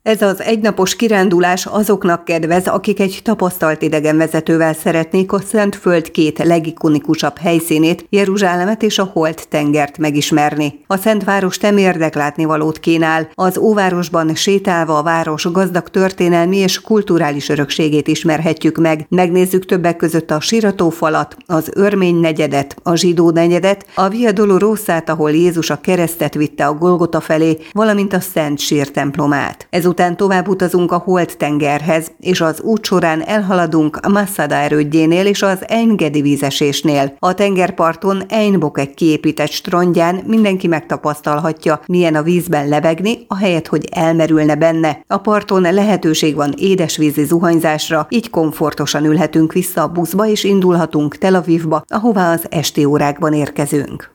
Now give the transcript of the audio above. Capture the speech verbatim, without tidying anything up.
Ez az egynapos kirándulás azoknak kedvez, akik egy tapasztalt idegenvezetővel szeretnék a Szentföld két legikonikusabb helyszínét, Jeruzsálemet és a Holt-tengert megismerni. A Szentváros temérdek látnivalót kínál, az óvárosban sétálva a város gazdag történelmi és kulturális örökségét ismerhetjük meg. Megnézzük többek között a Siratófalat, az Örmény negyedet, a Zsidó negyedet, a Via Dolorosát, ahol Jézus a keresztet vitte a Golgota felé, valamint a Szent Sír templomát. Ezután tovább utazunk a Holt-tengerhez, és az út során elhaladunk a Masada erődjénél és az Ein Gedi vízesésnél. A tengerparton Ein Bokek kiépített strandján mindenki megtapasztalhatja, milyen a vízben lebegni, ahelyett, hogy elmerülne benne. A parton lehetőség van édesvízi zuhanyzásra, így komfortosan ülhetünk vissza a buszba és indulhatunk Tel Avivba, ahová az esti órákban érkezünk.